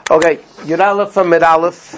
Okay, Yud Aleph from Mid Aleph.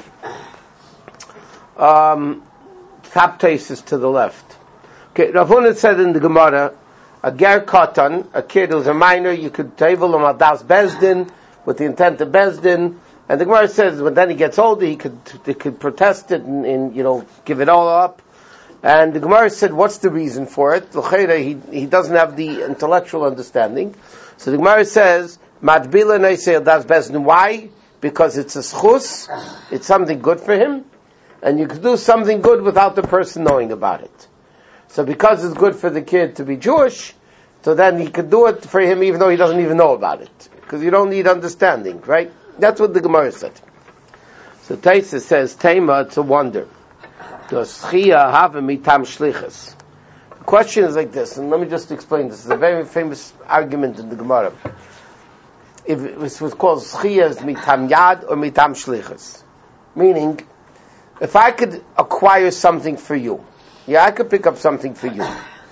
Top is to the left. Okay, Rav Huna said in the Gemara, a ger katan, a kid who's a minor, you could table him al das bezdin with the intent of bezdin, and the Gemara says when then he gets older, he could protest it and give it all up. And the Gemara said, what's the reason for it? He doesn't have the intellectual understanding. So the Gemara says, matbila neisei al das bezdin. Why? Because it's a schus, it's something good for him, and you could do something good without the person knowing about it. So because it's good for the kid to be Jewish, so then he could do it for him even though he doesn't even know about it. Because you don't need understanding, right? That's what the Gemara said. So Taisa says, Tema, it's a wonder. Does Schia have a mitam shlichus? The question is like this, and let me just explain this. It's a very famous argument in the Gemara. If it was called Schia is mitam yad or mitam shlichus. Meaning, if I could acquire something for you, I could pick up something for you.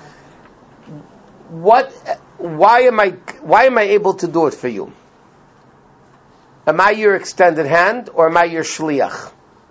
Why am I able to do it for you? Am I your extended hand or am I your shliach?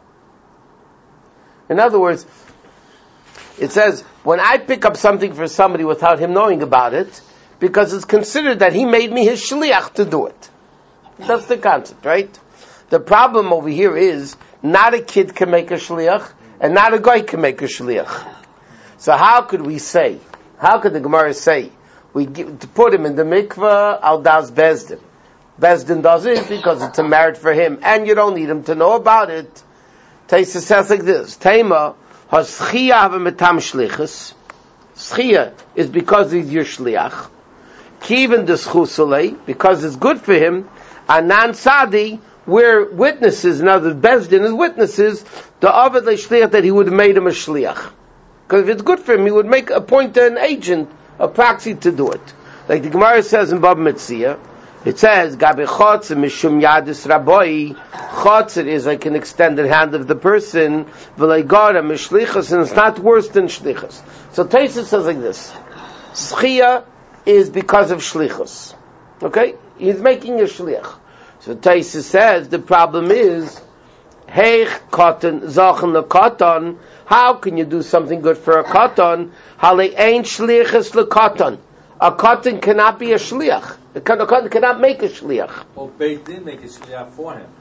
In other words, it says, when I pick up something for somebody without him knowing about it, because it's considered that he made me his shliach to do it. That's the concept, right? The problem over here is, not a kid can make a shliach, and not a guy can make a shliach. So how could the Gemara say, to put him in the mikveh, al das bezdin. Bezdin does it because it's a merit for him, and you don't need him to know about it. Taisa says like this, Tema, has schia have a metam shlichus. Schia is because he's your shliach. Kivin deschusale, because it's good for him. Anan sadi, we're witnesses, now the Bezdin is witnesses, the Avad Shliach that he would have made him a Shliach. Because if it's good for him, he would appoint an agent, a proxy to do it. Like the Gemara says in Bab Metzia, it says, Gabi Chotzer Mishum Yadis Raboi, Chotzer is like an extended hand of the person, V'leigara Mishlichas, and it's not worse than Shlichas. So Taisa says like this, Schia is because of Shlichus. Okay? He's making a Shliach. So Taisa says the problem is, Heich katan zachen lekatan. How can you do something good for a katan? Hale ein shliachus lekatan. A katan cannot be a shliach. A katan cannot make a shliach. Well, Beit Din make a shliach for him.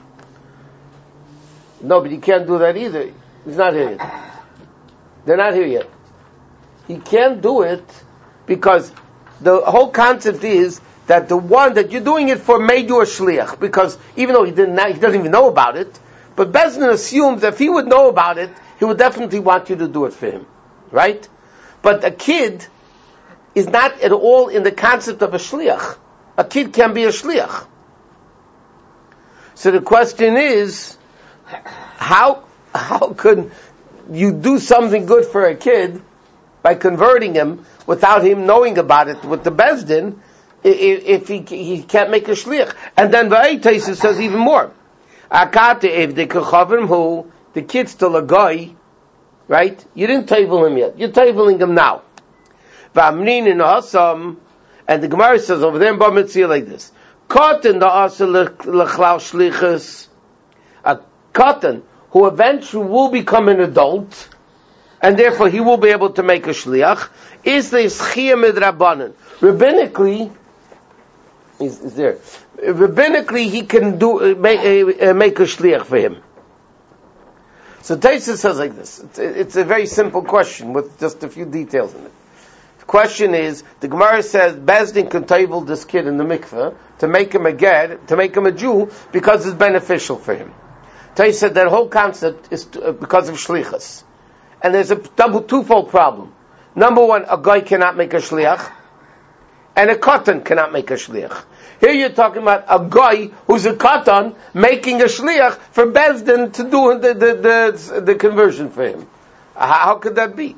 No, but he can't do that either. He's not here yet. They're not here yet. He can't do it because the whole concept is that the one that you're doing it for made you a shliach, because even though he doesn't even know about it, but Bezdin assumes that if he would know about it, he would definitely want you to do it for him, right? But a kid is not at all in the concept of a shliach. A kid can be a shliach. So the question is, how could you do something good for a kid by converting him without him knowing about it with the Bezdin? If he can't make a shliach. And then V'aytais says even more. Akate if the kid's still a guy, right? You didn't table him yet. You're tabling him now. V'amnin in Hasam, and the Gemara says over there in Bab Metzia like this. Katan the Asa l'chlal shlichus. A katan who eventually will become an adult, and therefore he will be able to make a shliach, is the schia midrabanan. Rabbinically, is there. Rabbinically, he can make a shliach for him. So Taisa says like this. It's a very simple question with just a few details in it. The question is, the Gemara says Bezdin can table this kid in the mikveh to make him a ger, to make him a Jew, because it's beneficial for him. Taisa said that whole concept is because of shlichus. And there's a twofold problem. Number one, a guy cannot make a shliach, and a katan cannot make a shliach. Here you're talking about a guy who's a katan making a shliach for Bezdin to do the conversion for him. How could that be?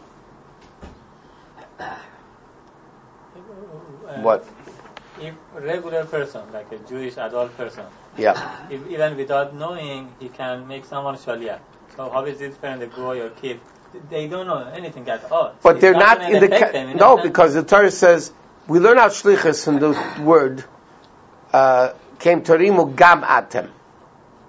What? If a regular person, like a Jewish adult person, if even without knowing, he can make someone shaliach. So how is it different, the boy or kid? They don't know anything at all. But they're not in the... because the Torah says, we learn out shlichus from the word, came torimu gam atem.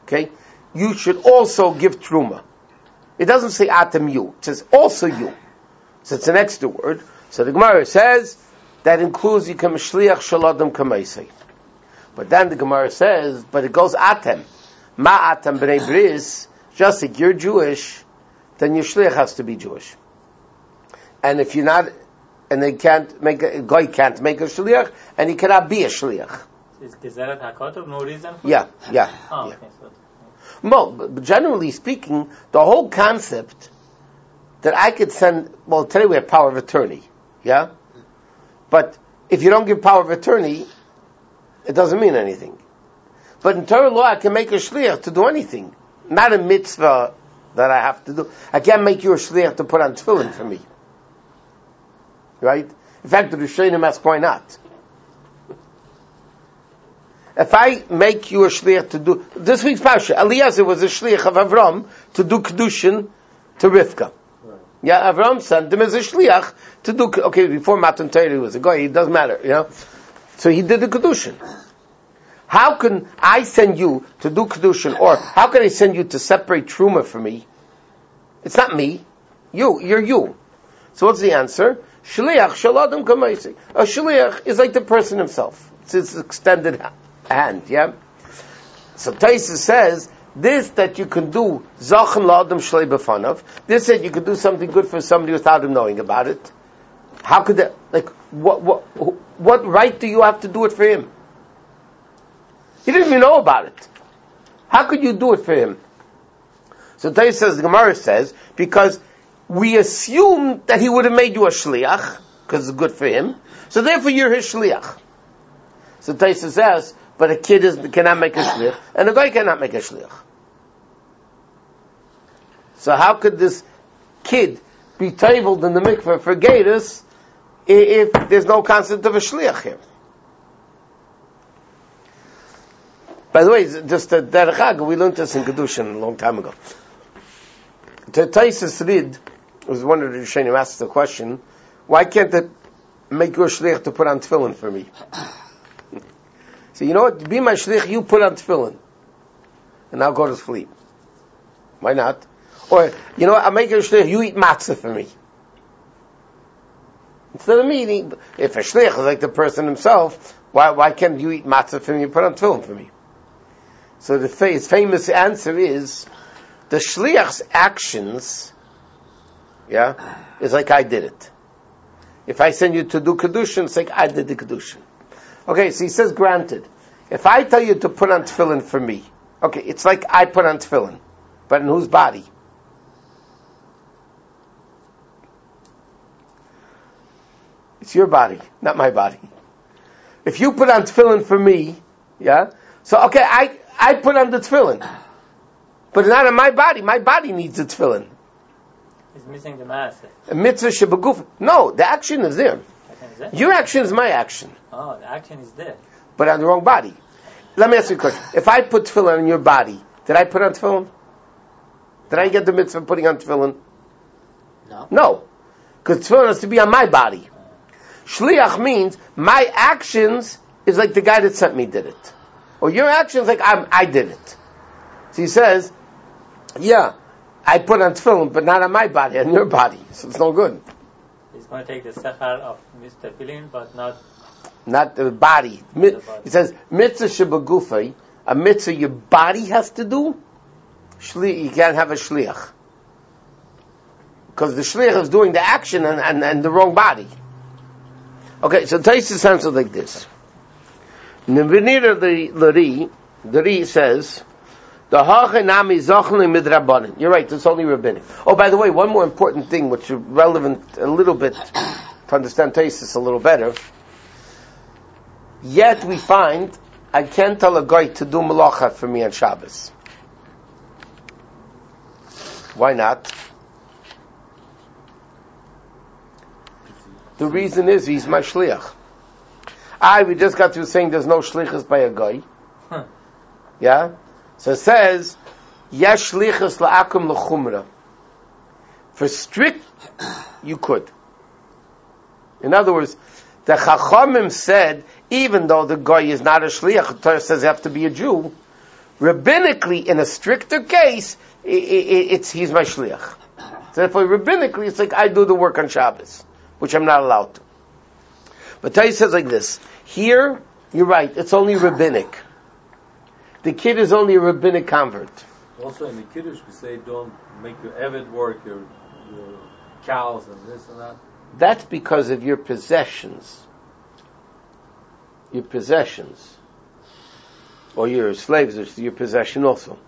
Okay? You should also give truma. It doesn't say atem you. It says also you. So it's an extra word. So the Gemara says that includes you can shliach shaladam kamaisei. But then the Gemara says, but it goes atem. Ma atem b'nei bris. Just like you're Jewish, then your shliach has to be Jewish. And if you're not, and they can't make a guy can't make a shliach, and he cannot be a shliach. Is that a hakot? No reason for Yeah. Oh, yeah. okay. So, Well, but generally speaking, the whole concept that I could send, well, today we have power of attorney, yeah? But if you don't give power of attorney, it doesn't mean anything. But in Torah law, I can make a shliach to do anything. Not a mitzvah that I have to do. I can't make you a shliach to put on tefillin for me. Right? In fact, the Rishonim ask why not. If I make you a shliach to do, this week's Pasha, Eliezer was a shliach of Avram to do kedushin to Rivka. Right. Yeah, Avram sent him as a shliach to do, okay, before Matan Torah he was a guy, it doesn't matter, you know. So he did the kedushin. How can I send you to do kedushin, or how can I send you to separate truma for me? It's not me. You're you. So what's the answer? Shliach shaladam kamaisi. A shliach is like the person himself. It's his extended hand, yeah? So Taisa says, this that you can do, zachan la'adam shlei b'fanav, this that you can do something good for somebody without him knowing about it. How could that, like, what right do you have to do it for him? He didn't even know about it. How could you do it for him? So Taisa says, the Gemara says, because we assume that he would have made you a shliach, because it's good for him, so therefore you're his shliach. So Taisa says, but a kid cannot make a shliach, and a guy cannot make a shliach. So how could this kid be tabled in the mikveh for Gatus if there's no concept of a shliach here? By the way, just a derech agah, we learned this in Kedushin a long time ago. Taisus Rid was one of the Rishonim asked the question, why can't it make you a shliach to put on tefillin for me? So you know what? Be my shliach, you put on tefillin. And I'll go to sleep. Why not? Or, you know what? I'll make you a shliach, you eat matzah for me. Instead of me eating, if a shliach is like the person himself, why can't you eat matzah for me and put on tefillin for me? So his famous answer is, the shliach's actions, is like I did it. If I send you to do kedushin, it's like I did the kedushin. Okay, so he says, granted, if I tell you to put on tefillin for me, okay, it's like I put on tefillin, but in whose body? It's your body, not my body. If you put on tefillin for me, so okay, I put on the tefillin, but it's not in my body. My body needs the tefillin. He's missing the master. A mitzvah shebaguf. No, the action is there. Your action is my action. Oh, the action is there. But on the wrong body. Let me ask you a question. If I put tefillin on your body, did I put on tefillin? Did I get the mitzvah of putting on tefillin? No. Because tefillin has to be on my body. Shliach means my actions is like the guy that sent me did it. Or your actions like I did it. So he says, I put on tefillin, but not on my body, on your body. So it's no good. He's going to take the sechar of Mr. Tefillin, but not the body. He says, mitzvah shebagufay, a mitzvah your body has to do, you can't have a shliach. Because the shliach is doing the action and the wrong body. Okay, so Taisus answers like this. The Ri says, the hachanami zachlin midrabanan. You're right, it's only rabbinic. Oh, by the way, one more important thing, which is relevant a little bit to understand Taisus a little better. Yet we find, I can't tell a guy to do malacha for me on Shabbos. Why not? The reason is, he's my shliach. We just got through saying there's no shlichus by a guy. So it says, Yesh shlichus la'akum l'chumra. For strict, you could. In other words, the Chachamim said, even though the guy is not a shliach, the Torah says you have to be a Jew, Rabbinically, in a stricter case, he's my shliach. So therefore, rabbinically, it's like I do the work on Shabbos, which I'm not allowed to. But Tais says like this. Here, you're right, it's only rabbinic. The kid is only a rabbinic convert. Also in the Kiddush we say don't make your Eved work, your cows and this and that. That's because of your possessions. Your possessions. Or your slaves are your possession also.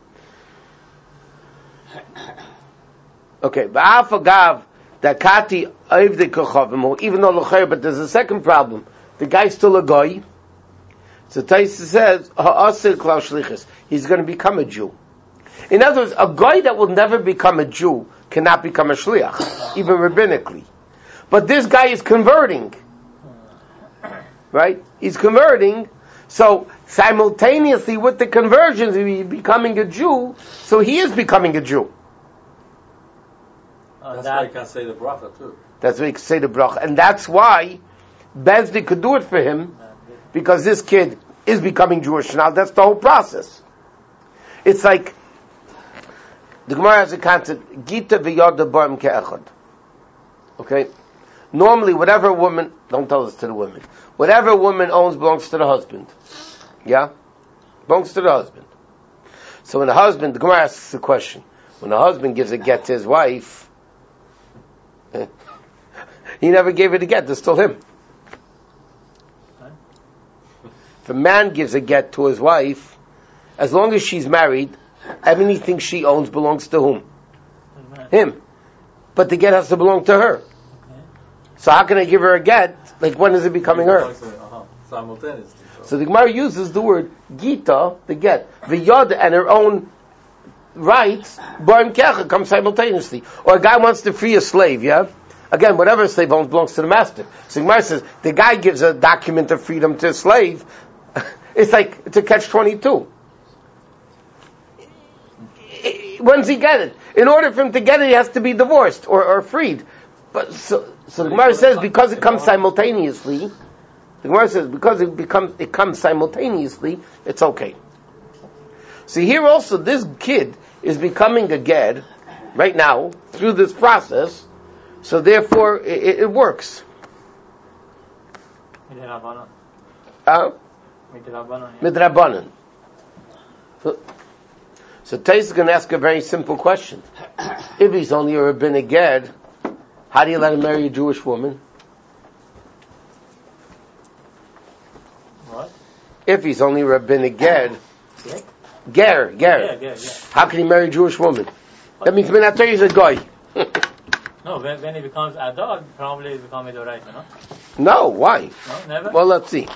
Okay, ba'afagav dakati oivdei kochavim, even though l'chayr, but there's a second problem. The guy's still a goy. So Taisa says, ha'asir klal shlichus. He's going to become a Jew. In other words, a goy that will never become a Jew cannot become a shliach, even rabbinically. But this guy is converting. Right? He's converting. So simultaneously with the conversions, he's becoming a Jew. So he is becoming a Jew. That's why you can say the bracha too. That's why you can say the bracha. And that's why Bezdin could do it for him, because this kid is becoming Jewish now. That's the whole process. It's like, the Gemara has a concept, Gita v'yoda barim ke'echad. Okay? Normally, whatever a woman, don't tell this to the women, whatever a woman owns belongs to the husband. Yeah? Belongs to the husband. So when the husband, the Gemara asks the question, when the husband gives a get to his wife, he never gave it a get, it's still him. If a man gives a get to his wife, as long as she's married, anything she owns belongs to whom? Him. But the get has to belong to her. So how can I give her a get? Like, when is it becoming her? Simultaneously. So the Gemara uses the word Gita, the get, V'yada, and her own rights, Barim Kecha, come simultaneously. Or a guy wants to free a slave, yeah? Again, whatever a slave owns belongs to the master. So the Gemara says, the guy gives a document of freedom to a slave. It's like, it's a catch-22. When does he get it? In order for him to get it, he has to be divorced or freed. But so the Gemara says, because it comes simultaneously, the Gemara says, because it comes simultaneously, it's okay. See, here also, this kid is becoming a ged right now through this process, so therefore it works. Midrabanan. So Tais is going to ask a very simple question. If he's only a rabbinic ged, how do you let him marry a Jewish woman? What? If he's only a rabbinic ged, ger. How can he marry a Jewish woman? That means Minator is a guy. No, when he becomes a dog, probably he's becoming the right, No, why? No, never? Well, let's see.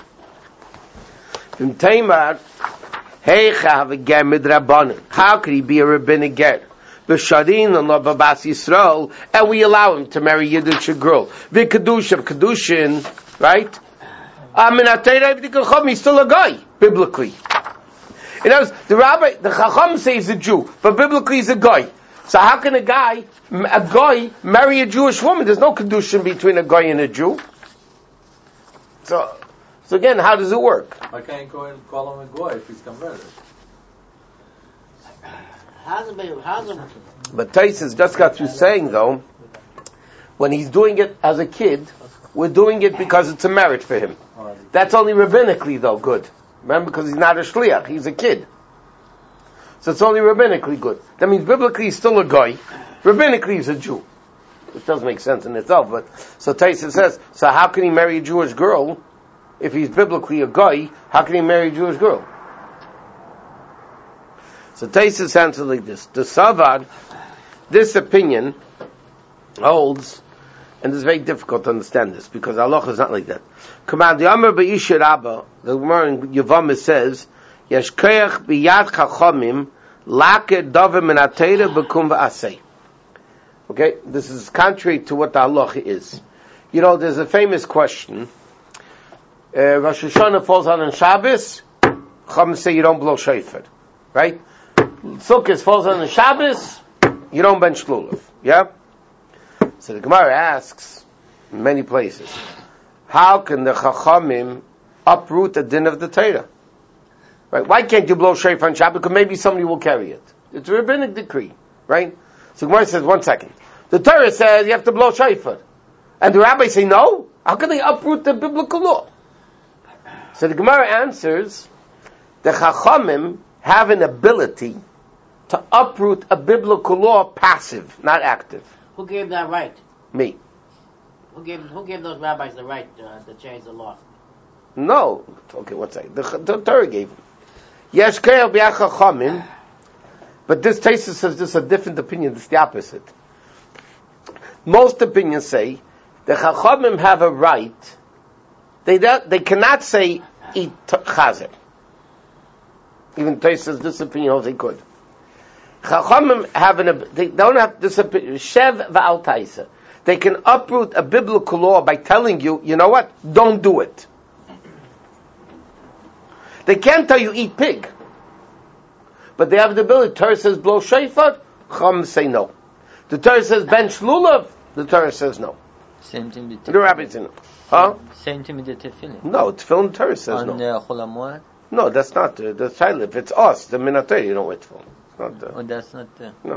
How could he be a rabbinic ger? B'shadin and Babas Yisrael, and we allow him to marry Yiddish girl. Kedushin, right? He's still a guy, biblically. In other words, the Chacham says he's a Jew, but biblically he's a guy. So how can a guy marry a Jewish woman? There's no Kedushin between a guy and a Jew. So again, how does it work? Why can't you go and call him a goy if he's converted? But Taisus just got through saying, though, when he's doing it as a kid, we're doing it because it's a merit for him. That's only rabbinically, though, good. Remember, because he's not a shliach, he's a kid. So it's only rabbinically good. That means biblically he's still a guy, rabbinically he's a Jew. Which doesn't make sense in itself, but so Taisus says, so how can he marry a Jewish girl if he's biblically a guy? How can he marry a Jewish girl? So Taisus answers like this. The Savad, this opinion holds, and it's very difficult to understand this, because Allah is not like that. Command the Amr B'Yishir Abba, the Gemara in Yevamah says, Yesh koyach b'yad chachamim, laker davar min ha-Torah b'kum v'aseh. Okay, this is contrary to what the halacha is. You know, there's a famous question. Rosh Hashanah falls on Shabbos. Chacham say you don't blow shofar, right? Sukkot falls on the Shabbos. You don't bench lulav. Yeah. So the Gemara asks in many places, how can the Chachamim uproot the din of the Torah? Right? Why can't you blow shofar on Shabbat? Because maybe somebody will carry it. It's a rabbinic decree, right? So Gemara says, 1 second. The Torah says you have to blow shofar. And the rabbis say no? How can they uproot the biblical law? So the Gemara answers, the Chachamim have an ability to uproot a biblical law passive, not active. Who gave that right? Me. Who gave those rabbis the right to change the law? No. Okay, 1 second. The Torah gave him. Yesh keil b'yach Chachamim, but this Tosfos says this is a different opinion. It's the opposite. Most opinions say the Chachamim have a right. They cannot say eat chazer. Even Tosfos says this opinion holds they could. Chachamim they don't have this opinion. Shev v'al taisa. They can uproot a biblical law by telling you, you know what? Don't do it. They can't tell you eat pig, but they have the ability. Torah says blow shofar. Chachamim say no. The Torah says bench lulav. The Torah says no. Same thing with the rabbis say no. Huh? Same thing with the tefillin. No, tefillin Torah says on no. Chol HaMoed? No, that's not the child. If it's us, the minatay, you don't wear tefillin. It's not the. Oh, that's not the. No.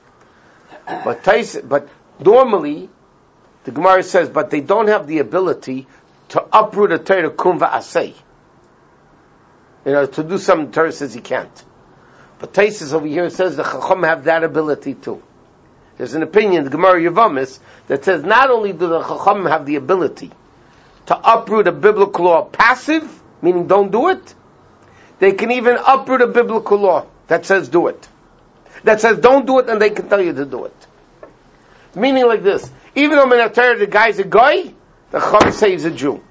But normally, the Gemara says, but they don't have the ability to uproot a Torah kum va'aseh. To do something, the Torah says he can't. But Tosfos over here says the Chacham have that ability too. There's an opinion, the Gemara Yevamos, that says not only do the Chacham have the ability to uproot a biblical law passive, meaning don't do it, they can even uproot a biblical law that says do it. That says don't do it, and they can tell you to do it. Meaning like this, even though in Torah the guy's a guy, the Chacham says a Jew.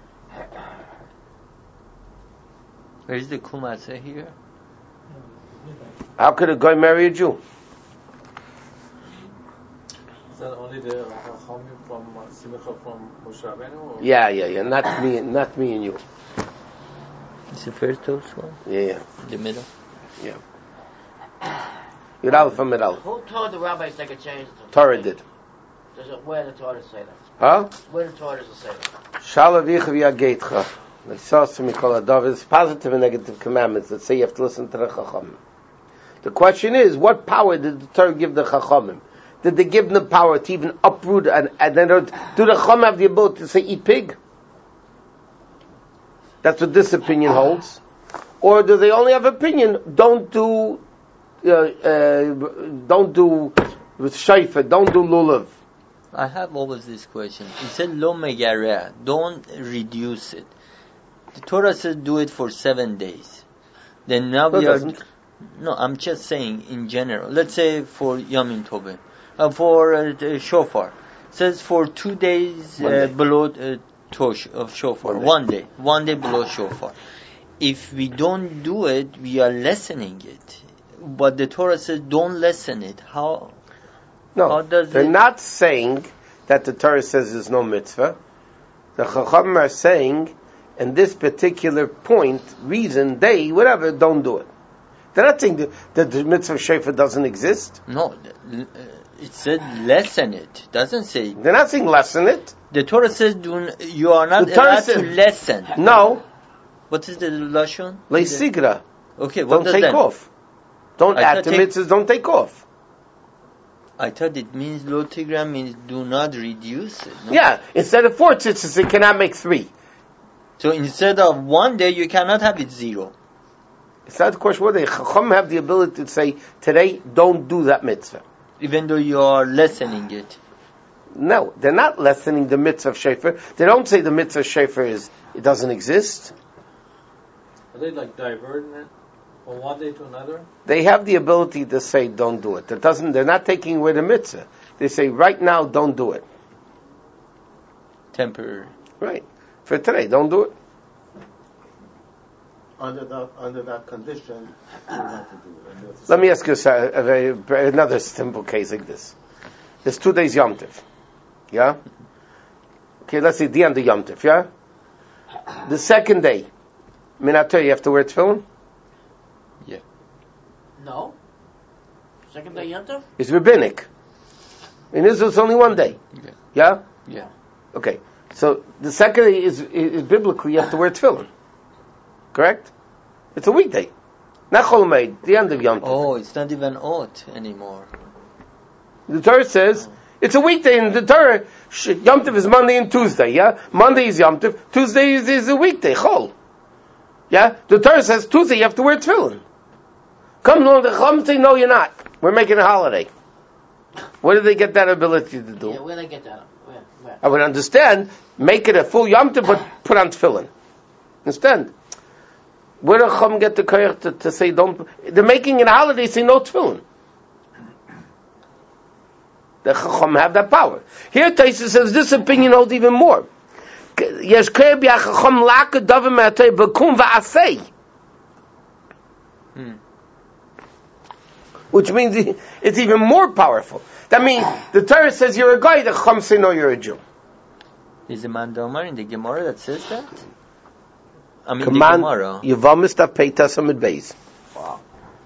Where's the Kumasa here? How could a guy marry a Jew? Is that only the Chachamim from Simcha from Moshe Rabbeinu? Yeah. Not me and you. It's the first one? Yeah. The middle? Yeah. Yud from Middle. Who told the rabbis they could change it? Torah did. Where did the Torah say that? Huh? Where did the Torah say that? Shalavich v'yageitcha. There's positive and negative commandments that say you have to listen to the Chachamim. The question is, what power did the Torah give the Chachamim? Did they give them the power to even uproot and then do the Chachamim have the ability to say eat pig? That's what this opinion holds. Or do they only have opinion? Don't do with shofar. Don't do lulav. I have always this question. It said lo megareh. Don't reduce it. The Torah says do it for 7 days. Then now we are. No, I'm just saying in general. Let's say for Yamin Tovim, for shofar, it says for 2 days below tosh of shofar. 1 day, 1 day below shofar. If we don't do it, we are lessening it. But the Torah says don't lessen it. How? No, how does they're not saying that the Torah says there's no mitzvah. The Chachamim are saying, in this particular point, reason, day, whatever, don't do it. They're not saying that the mitzvah of shofar doesn't exist. No, it said lessen it. Doesn't say. They're not saying lessen it. The Torah says you are not allowed to lessen. No. What is the lashon? Leisigra. Okay, what don't does take that off. Don't add to mitzvahs, don't take off. I thought it means lo tigra means do not reduce it. No? Yeah, instead of 4 tzitzis, it cannot make 3. So instead of 1 day, you cannot have it 0. It's not the question whether Chacham have the ability to say, today, don't do that mitzvah. Even though you are lessening it. No, they're not lessening the mitzvah of shofar. They don't say the mitzvah of shofar it doesn't exist. Are they like diverting it from one day to another? They have the ability to say, don't do it. They're not taking away the mitzvah. They say, right now, don't do it. Temporary. Right. For today, don't do it. Under that condition, you have to do it. Let me ask you another simple case like this. There's 2 days Yom Tov. Yeah? Okay, let's see, the end of Yom Tov, yeah? The second day, Minator, you have to wear tefillin? Yeah. No. Second day Yom Tov? It's rabbinic. In Israel, it's only 1 day. Yeah. Yeah? Yeah. Okay. So, the second day is biblically, you have to wear tefillin. Correct? It's a weekday. Not Chol Moed, the end of Yom Tov. Oh, it's not even Ot anymore. The Torah says, it's a weekday in the Torah. Yom Tov is Monday and Tuesday, yeah? Monday is Yom Tov, Tuesday is a weekday, Chol. Yeah? The Torah says Tuesday you have to wear tefillin. Come along, the Chacham say, no, you're not. We're making a holiday. Where did they get that ability to do? Yeah, where they get that? Where? I would understand, make it a full Yom Tov, but put on tefillin. Understand? Where did Chacham get the koyach to say don't? They're making it a holiday, say no tefillin. The Chacham have that power. Here Taisa says this opinion holds even more. Yes, which means it's even more powerful. That means the Torah says you're a guy, the Chacham say no, you're a Jew. Is a Mandomar in the Gemara that says that? I mean, Command, the Gemara. Yevamis Daf Peitas Amid Beis. Wow.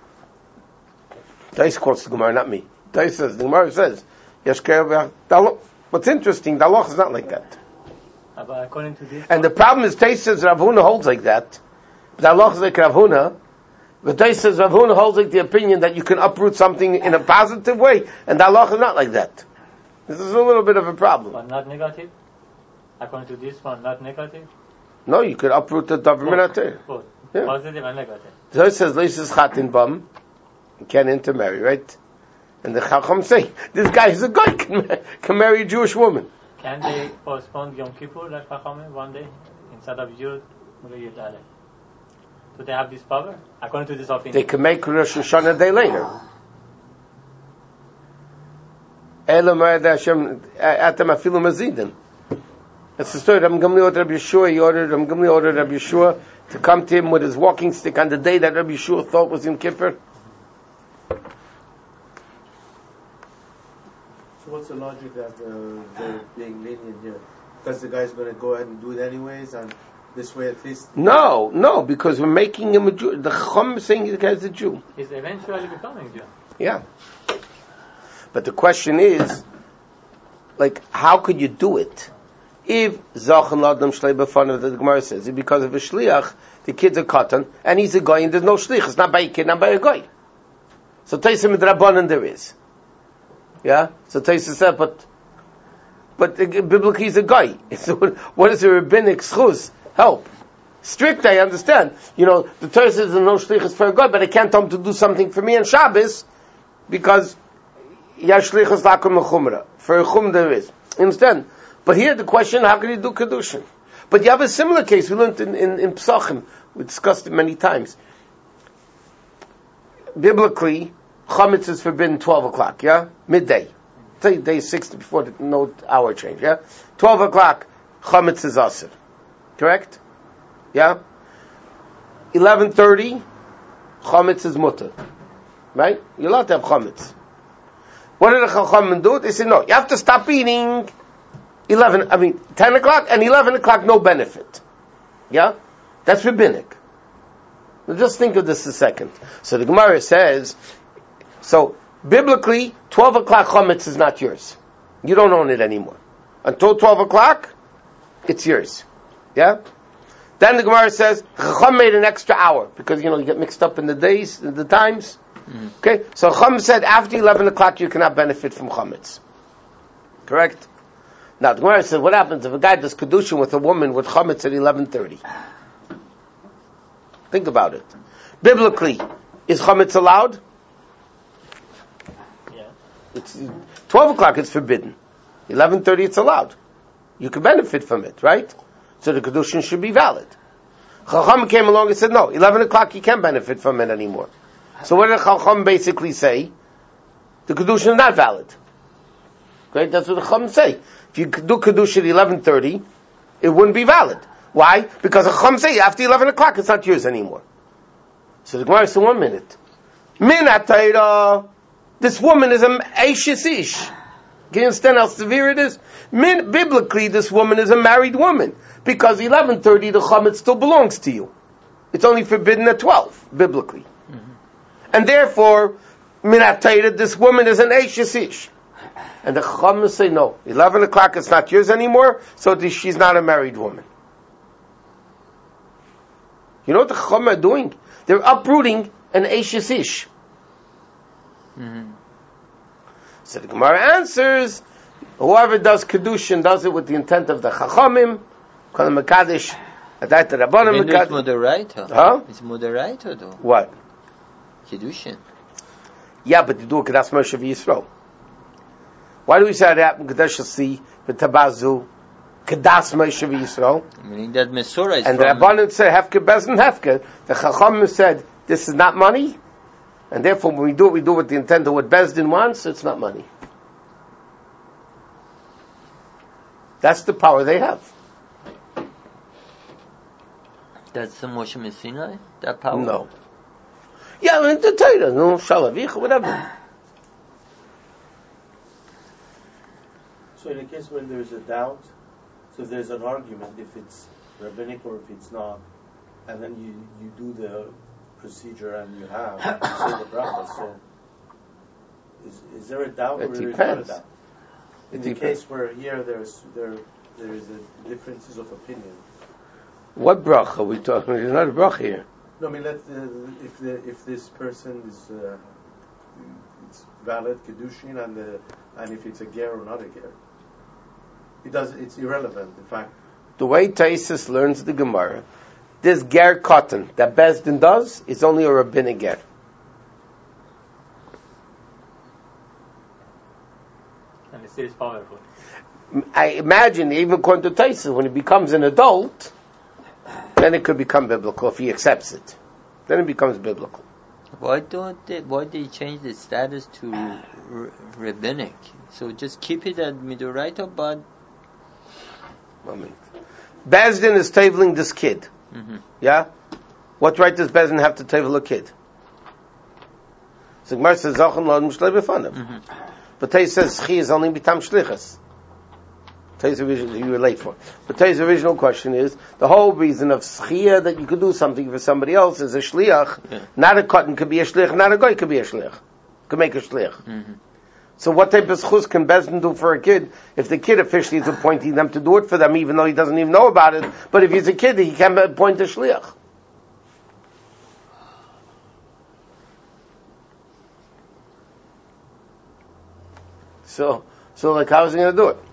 Taisa quotes the Gemara, not me. Taisa says, the Gemara says, what's interesting, the halacha is not like that. But according to this, And the problem is, Taisa says Rav Huna holds like that. The halacha is like Rav Huna. But Taisa says Rav Huna holds like the opinion that you can uproot something in a positive way, and the halacha is not like that. This is a little bit of a problem. but not negative. According to this one, not negative. No, you could uproot the davar minater. Both Yeah. positive and negative. So it says, Leish's chatin bum, you can't intermarry, right? And the Chacham say, this guy is a guy, can marry a Jewish woman. Can they postpone Yom Kippur like Chachamim one day instead of Yud Yud Aleph? Do they have this power? According to this opinion. They can make Rosh Hashanah a day later. Elam Ma'ad Hashem Atam Afilu Mazidim. That's the story. Rabbi Gamliel ordered Rabbi Yeshua to come to him with his walking stick on the day that Rabbi Yeshua thought was Yom Kippur. So what's the logic that they're being lenient here? Because the guy's going to go ahead and do it anyways, and this way at least... No, because we're making him a Jew. The Chacham is saying the guy's a Jew. He's eventually becoming Jew. Yeah. But the question is, like, how could you do it? If Zachan Ladam Shlei B'fanav, the Gemara says, because of a Shliach, the kid's a katan, and he's a guy, and there's no Shliach. It's not by a kid, not by a guy. So Taisa Midrabanan there is. Yeah? So Taisa said, but biblically he's a guy. So what is a rabbinic schus? Help. Strict, I understand. The Torah says there's no Shliach for a guy, but I can't tell him to do something for me on Shabbos, because Yashlichas Lakum Mechumra. For a Chum there is. You understand? But here the question, how can you do Kedushin? But you have a similar case, we learned in Pesachim, we discussed it many times. Biblically, Chametz is forbidden 12 o'clock, yeah? Midday. Say day 6 before the no hour change, yeah? 12 o'clock, Chametz is Asr. Correct? Yeah? 11:30, Chametz is Mutter. Right? You're allowed to have Chametz. What did the Chachamim do? They said, no, you have to stop eating 10 o'clock and 11 o'clock, no benefit. Yeah? That's rabbinic. Now just think of this a second. So the Gemara says, so biblically, 12 o'clock chametz is not yours. You don't own it anymore. Until 12 o'clock, it's yours. Yeah? Then the Gemara says, Chacham made an extra hour, because you get mixed up in the days, the times. Okay? So Chacham said, after 11 o'clock you cannot benefit from chametz. Correct? Now the Gemara says, what happens if a guy does kedushin with a woman with chametz at 11:30? Think about it. Biblically, is chametz allowed? Yeah. It's 12 o'clock it's forbidden. 11:30 it's allowed. You can benefit from it, right? So the kedushin should be valid. Chacham came along and said, no, 11 o'clock you can't benefit from it anymore. So what did Chacham basically say? The kedushin is not valid. Okay, that's what the Chacham say. If you do kedushin at 11:30, it wouldn't be valid. Why? Because the Chacham say after 11 o'clock it's not yours anymore. So the Gemara said, 1 minute. Min atayra, this woman is an eishes ish. Can you understand how severe it is? Biblically, this woman is a married woman. Because 11:30, the chametz still belongs to you. It's only forbidden at 12, biblically. Mm-hmm. And therefore, minat Torah, this woman is an eishes ish. And the chametz say, no, 11 o'clock it's not yours anymore, so she's not a married woman. You know what the Chacham are doing? They're uprooting an Eishes Ish. Mm-hmm. So the Gemara answers, whoever does Kedushin does it with the intent of the Chachamim, Kol Mekadesh, Adat Rabbanim It's Mekadesh. moderator. Huh? It's moderator though. What? Kiddushin. Yeah, but you do a Kedas Moshe v'Yisrael. Why do we say that in Kedesh Asi, V'Tabazu, Kedas Moshe v'Yisrael? Meaning that Mesorah is And the from... Rabbanim said, Hefke Bez and Hefke. The Chachamim said, this is not money, and therefore when we do it with the intent of what Bezdin wants, it's not money. That's the power they have. That's the Moshe Messinai? That power? No. Yeah, I mean, the Torah, no, Shalavich, whatever. So in a case when there is a doubt, so if there's an argument, if it's rabbinic or if it's not, and then you do the procedure and you say the bracha, so is there a doubt It or is there not a depends. doubt? It In the depends. case where here there is a differences of opinion. What bracha are we talking? There's not a bracha here. No, I mean, if this person is it's valid kedushin and if it's a ger or not a ger, it's irrelevant. In fact, The way Taisus learns the Gemara, this ger cotton that Bezdin does is only a rabbinic ger. And it still is powerful. I imagine, even according to Taisus, when he becomes an adult, then it could become biblical if he accepts it. Then it becomes biblical. Why they change the status to rabbinic? So just keep it at Midoraita, but... Bezdin is tabling this kid. Mm-hmm. Yeah? What right does Bezdin have to table a kid? So Gemara says, Zachan lo mushlei b'fanav. But Taisus says, Chi is only bitam shlichas. You were late for. But Tai's original question is, the whole reason of schia that you could do something for somebody else is a shliach. Yeah. Not a cotton could be a shliach, not a goy could be a shliach. Could make a shliach. Mm-hmm. So what type of schus can Bezdin do for a kid if the kid officially is appointing them to do it for them, even though he doesn't even know about it? But if he's a kid, he can appoint a shliach. So like, how is he going to do it?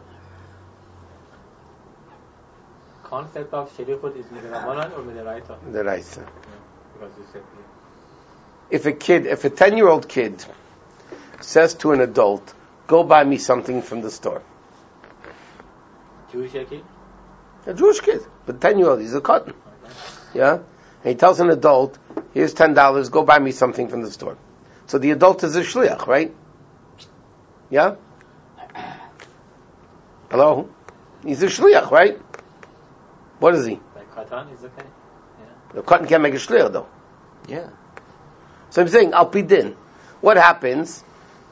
Concept of shelichut is midirabanan or midiraita? The Raisa. Because you said If a 10-year-old kid says to an adult, go buy me something from the store. Jewish kid. A Jewish kid, but 10-year-old, he's a cotton. Yeah? And he tells an adult, here's $10, go buy me something from the store. So the adult is a shliach, right? Yeah? Hello? He's a shliach, right? What is he? Like katan is okay. Yeah. The cotton can't make a shliach, though. Yeah. So I'm saying, al pi din. What happens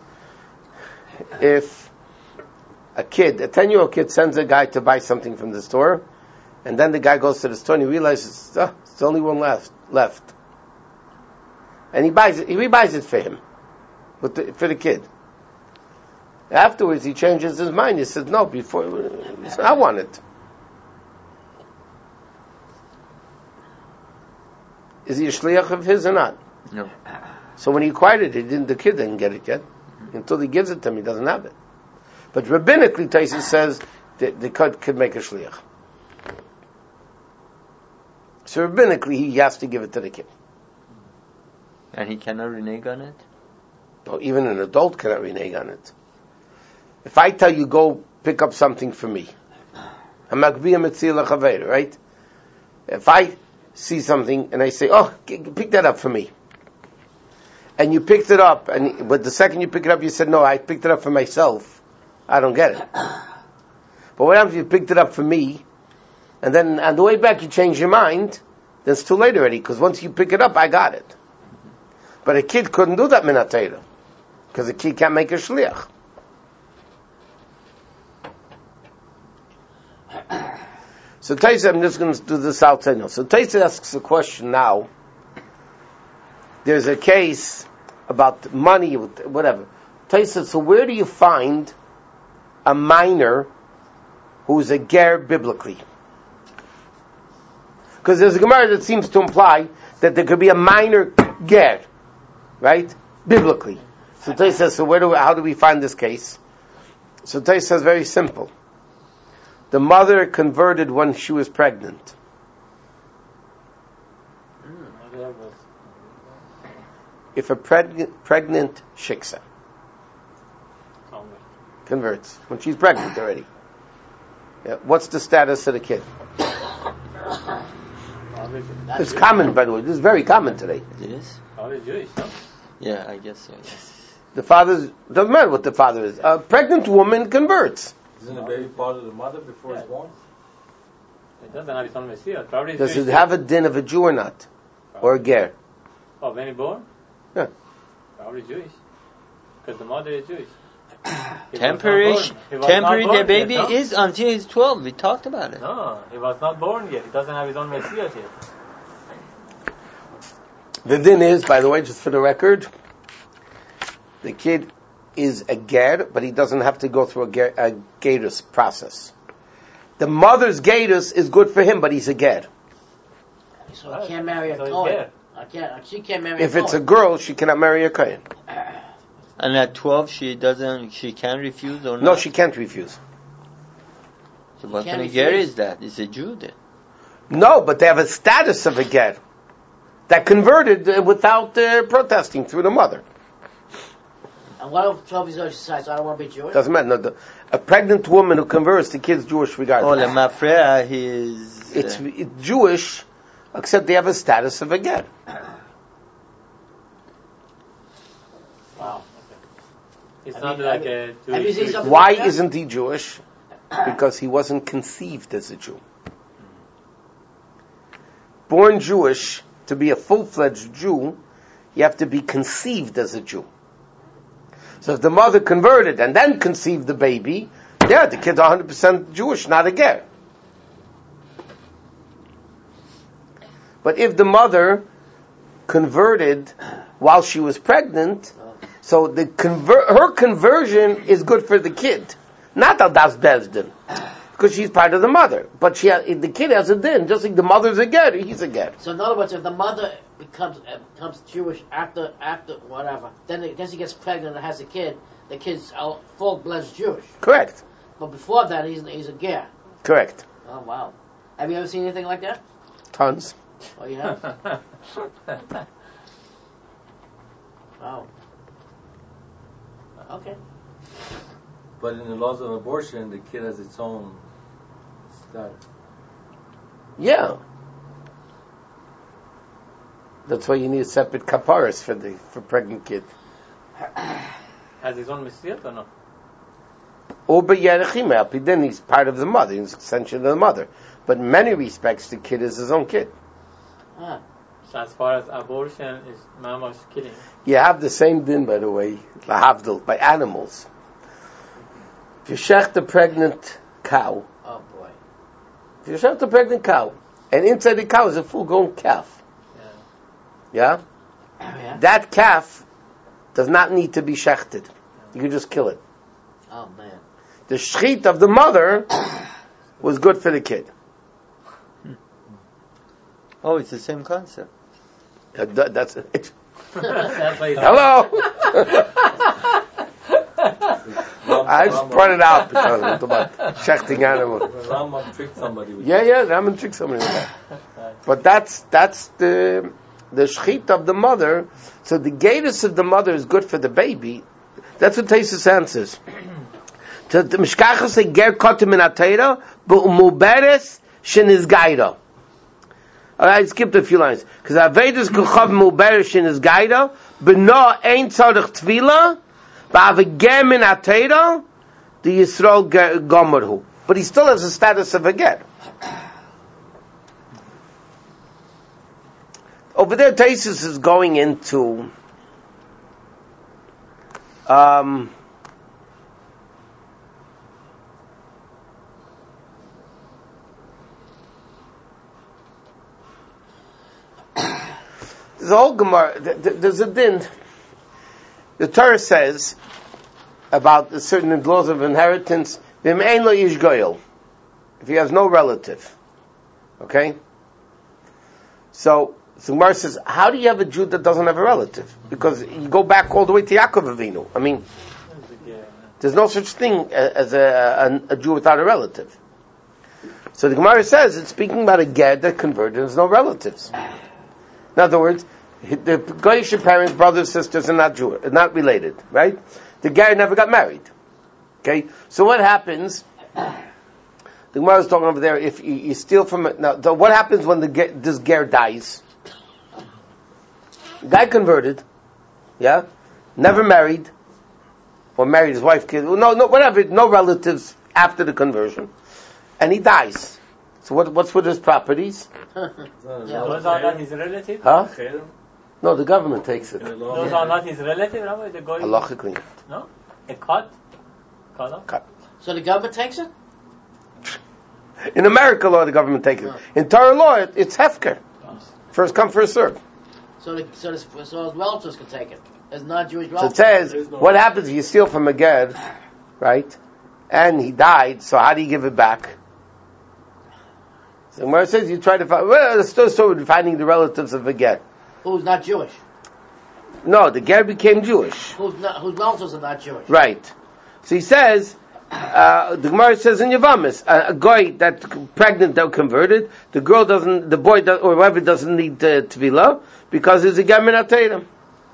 if a 10-year-old kid sends a guy to buy something from the store, and then the guy goes to the store and he realizes, it's the only one left. And he buys it for him, for the kid. Afterwards, he changes his mind. He says, no, I want it. Is he a shliach of his or not? No. So when he acquired it, the kid didn't get it yet. Until he gives it to him, he doesn't have it. But rabbinically, Taisus says that the kid could make a shliach. So rabbinically, he has to give it to the kid. And he cannot renege on it? No, even an adult cannot renege on it. If I tell you, go pick up something for me, right? If I see something and I say, pick that up for me. And you picked it up, but the second you pick it up, you said, no, I picked it up for myself. I don't get it. But what happens if you picked it up for me, and then on the way back you change your mind, then it's too late already, because once you pick it up, I got it. But a kid couldn't do that min Torah, because a kid can't make a shliach. So Taisa, I'm just going to do this outside now. So Taisa asks a question now. There's a case about money, whatever. Taisa, so where do you find a minor who's a ger biblically? Because there's a Gemara that seems to imply that there could be a minor ger, right? Biblically. So Tais says, so how do we find this case? So Tais says, very simple. The mother converted when she was pregnant. If a pregnant shiksa converts when she's pregnant already, what's the status of the kid? It's common, by the way. This is very common today. It is? Probably Jewish, no? Yeah, I guess so, yes. The father doesn't matter what the father is. A pregnant woman converts. Isn't the baby part of the mother before it's born? It doesn't have its own Messiah. Probably Does Jewish it have a din of a Jew or not? Or a ger? Oh, when he born? Yeah. Probably Jewish. Because the mother is Jewish. Temporary, the baby yet, no? is until he's 12. We talked about it. No, he was not born yet. He doesn't have his own Messiah yet. The din is, by the way, just for the record, the kid is a ger, but he doesn't have to go through a gerus process. The mother's gerus is good for him, but he's a ger. So I can't marry a So he's Kohen. there. She can't marry a If it's a Kohen. girl, she cannot marry a kohen. And at 12, she can refuse or not? No, she can't refuse. So what can't kind of ger refuse. is that? It's a Jew then. No, but they have a status of a ger that converted without protesting through the mother. And what if 12 years old she decides, I don't want to be Jewish? Doesn't matter. No, a pregnant woman who converts, the kid's Jewish Oh, regardless. le mafreya, he is... It's Jewish, except they have a status of a ger. Wow. Okay. It's not like a have you seen Jewish. something Why like that? isn't he Jewish? Because he wasn't conceived as a Jew. Born Jewish, to be a full-fledged Jew, you have to be conceived as a Jew. So if the mother converted and then conceived the baby, yeah, the kid's 100% Jewish, not a ger. But if the mother converted while she was pregnant, so her conversion is good for the kid, not al das bezdin, because she's part of the mother. But the kid has a din, just like the mother's a ger, he's a ger. So in other words, if the mother becomes Jewish after whatever, then she gets pregnant and has a kid, the kid's a full-fledged Jewish. Correct. But before that, he's a ger. Correct. Oh wow! Have you ever seen anything like that? Tons. Oh, you have. Wow. Okay. But in the laws of abortion, the kid has its own status. Yeah. That's why you need a separate kaparis for pregnant kid. Has his own Messiah or no? Ober Yerechim Alpidin, he's part of the mother, he's an extension of the mother. But in many respects, the kid is his own kid. Ah. So as far as abortion is mama's killing. You have the same din, by the way, lahavdil, by animals. If you shecht a pregnant cow, Oh boy. if you shecht a pregnant cow, and inside the cow is a full-grown calf, yeah? Yeah. That calf does not need to be shechted. You can just kill it. Oh man. The shechit of the mother was good for the kid. Oh, it's the same concept. That's it. That's why he's Hello. I just brought it out because we're talking about shechting animals. Rambam tricked somebody with Yeah, Raman tricked somebody with that. But that's the shechit of the mother. So the gatus of the mother is good for the baby. That's what Taisus answers. To the mishkachas say ger kotim in atayra, but umuberes shenizgaira. I skipped a few lines because Avedus Kuchav Muberishin is Gaida, but no ain't Tzarich Tvila, but Avegem in Atera, the Yisrael Gomerhu. But he still has the status of a ger. Over there, Taisus is going into there's a whole Gemara. There's a din. The Torah says about certain laws of inheritance. If he has no relative, okay, So Gemara says, how do you have a Jew that doesn't have a relative? Because you go back all the way to Yaakov Avinu. I mean, there's no such thing as a Jew without a relative. So the Gemara says it's speaking about a ger that converted. There's no relatives. In other words, the Goyish parents, brothers, sisters are not Jewish, not related, right? The ger never got married. Okay, so what happens? The Gemara is talking over there. If you steal from it, now, so what happens when this ger dies? Guy converted, yeah, never married, or married his wife, kid, no, whatever, no relatives after the conversion, and he dies. So what's with his properties? Those are not his relatives? Huh? No, the government takes it. Those are not his relatives, Rabbi? The goy? Halachically. No? A cut? So the government takes it? In America law, the government takes it. In Torah law, it's hefker. First come, first serve. So his relatives can take it. As non-Jewish So relatives. it says, what happens if you steal from a ger, right? And he died, so how do you give it back? So where it says you try to find, well, it's still so finding the relatives of a ger. Who's not Jewish? No, the ger became Jewish. Whose relatives are not Jewish? Right. So he says, the Gemara says in Yavamis, a guy that's pregnant that converted, the boy or whoever doesn't need tevilah because he's a ger min ateirim.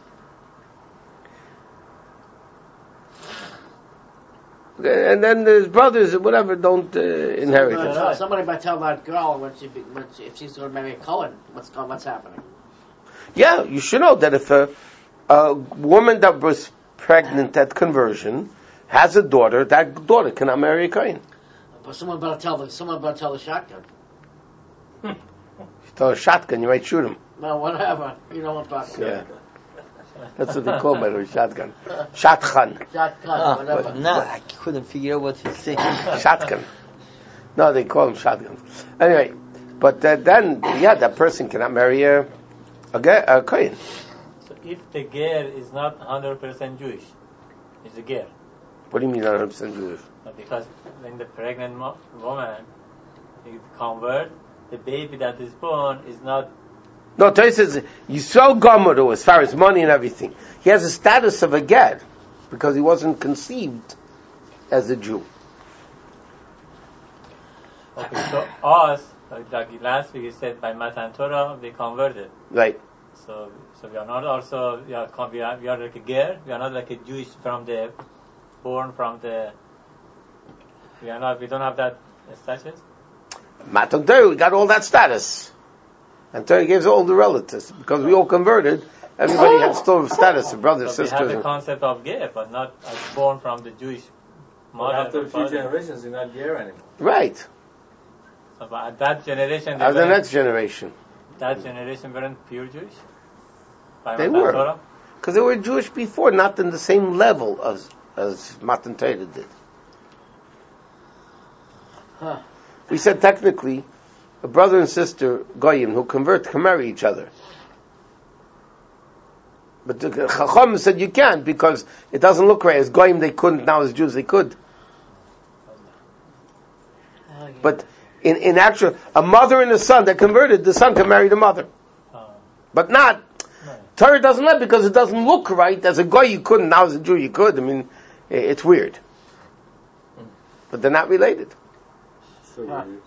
And then his brothers, whatever, don't inherit it. Somebody might tell that girl if she's going to marry a Cohen, what's happening? Yeah, you should know that if a woman that was pregnant at conversion has a daughter, that daughter cannot marry a Kohen. But someone better tell the shotgun. If you tell a shotgun, you might shoot him. No, whatever. You know what I'm talking about. Yeah. That's what they call by the way, shotgun. Shotgun. Shotgun, whatever. But now I couldn't figure out what he's saying. Shotgun. No, they call them shotguns. Anyway, but then, that person cannot marry a Kohen. So if the ger is not 100% Jewish, it's a ger. What do you mean 100% Jewish? Because when the pregnant woman convert, the baby that is born is not. No, Torah says Yisrael Gomeru as far as money and everything. He has a status of a ger because he wasn't conceived as a Jew. Okay, so us, like last week you said, by Matan Torah we converted. Right. So we are not also we are like a ger. We are not like a Jewish born from the. We don't have that status. Matan Torah, we got all that status. And Torah gives all the relatives. Because we all converted, everybody had still status of brothers, so sisters. We have the concept of ger, but not as born from the Jewish mother. After a few generations, you're not ger anymore. Right. So but that generation... As the next generation. That generation weren't pure Jewish? By They Matan were. Torah? Because they were Jewish before, not in the same level as Matan Torah did. Huh. We said technically, a brother and sister, Goyim, who convert can marry each other. But the Chacham said you can't because it doesn't look right. As Goyim they couldn't, now as Jews they could. But in actual, a mother and a son that converted, the son can marry the mother. But not, Torah doesn't let because it doesn't look right. As a Goy you couldn't, now as a Jew you could. I mean, it's weird. But they're not related. So weird.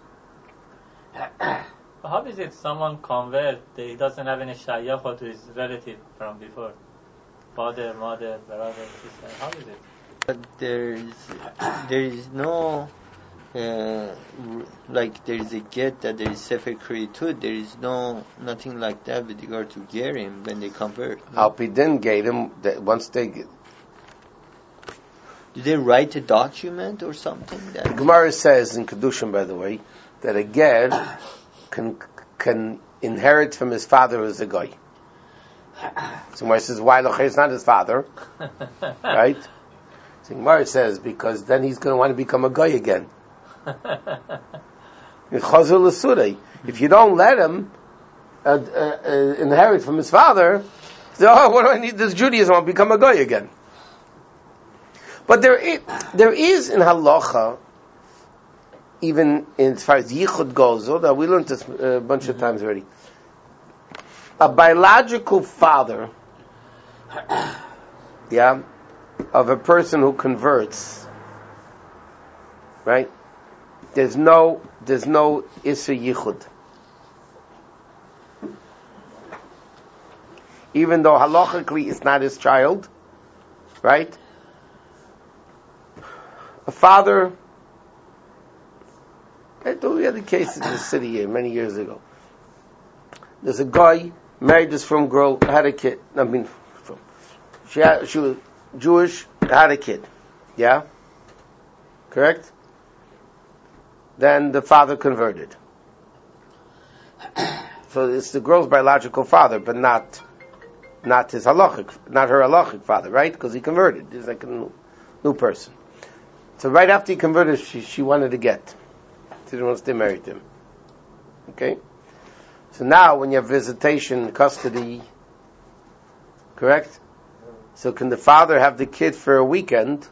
How is it someone convert, he doesn't have any shayach to his relative from before? Father, mother, brother, sister. How is it? But there is no like there is a get that there is sefer kriyitud. There is nothing like that with regard to gerim when they convert. Alpidin gave them that once they get. Do they write a document or something? The Gemara says in Kedushin, by the way, that a ger can inherit from his father as a guy. So Gemara says, why Lochei is not his father? Right? So Gemara says, because then he's going to want to become a guy again. If you don't let him inherit from his father, so, what do I need this Judaism? I'll become a guy again. But there is in halacha, even as far as yichud goes, we learned this a bunch of times already. a biological father, yeah, of a person who converts, right? There's no Isser Yichud. Even though halachically it's not his child, right? A father, I told you the case in the city here many years ago. There's a guy married this frum girl, had a kid. She was Jewish, had a kid. Yeah? Correct? Then the father converted. So it's the girl's biological father, but not his halachic, not her halachic father, right? Because he converted. He's like a new person. So right after he converted, she wanted to get. She didn't want to stay married to him. Okay? So now when you have visitation, custody, correct? So can the father have the kid for a weekend?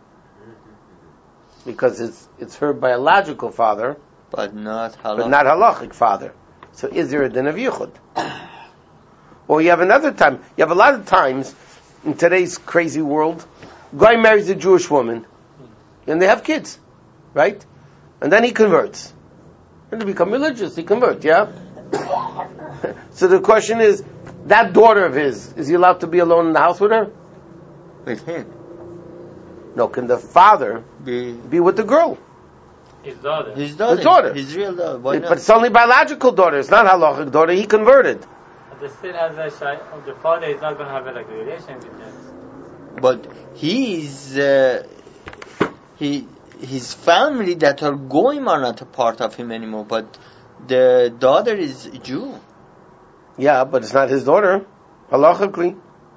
Because it's her biological father, but not halachic father. So is there a din of yichud? Or you have another time. You have a lot of times in today's crazy world, guy marries a Jewish woman, and they have kids, right? And then he converts, and they become religious. He converts, yeah. So the question is, that daughter of his, is he allowed to be alone in the house with her? With him? No. Can the father be with the girl? His daughter. His daughter. His daughter. His real daughter. Why not? But it's only biological daughter. It's not halachic daughter. He converted. But still, as a child, the father is not going to have a relation with them. But his family that are going are not a part of him anymore. But the daughter is Jew. Yeah, but it's not his daughter, halachically.